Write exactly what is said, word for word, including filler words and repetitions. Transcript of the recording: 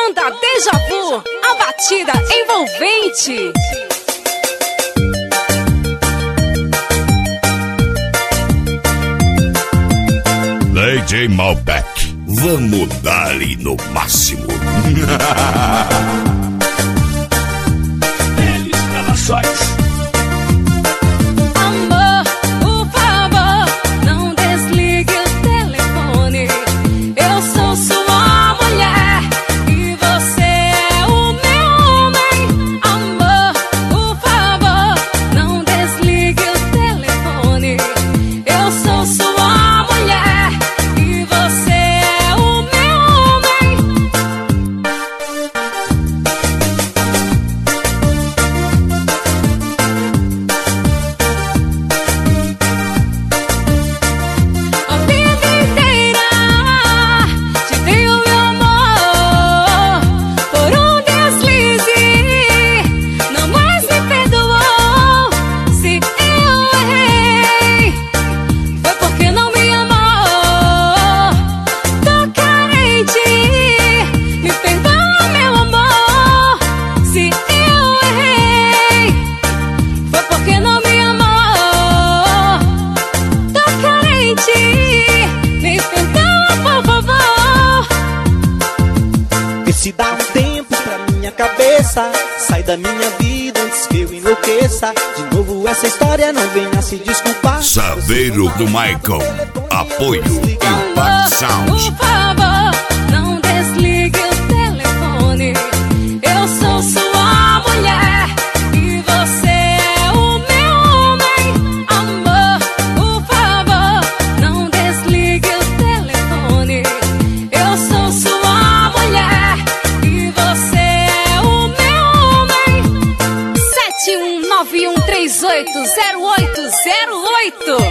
Banda Déjà Vu, a batida envolvente. D J Malbec, vamos dar-lhe no máximo. Eles Gravações. Se dá um tempo pra minha cabeça, sai da minha vida antes que eu enlouqueça. De novo essa história, não venha se desculpar. Saveiro do Michael, apoio Impact Sound. Por favor, não desligue o telefone. Eu sou sua mulher e você é o meu homem. Amor, por favor, não desligue o telefone. Eu sou sua mulher. sete um nove um três oito zero oito zero oito.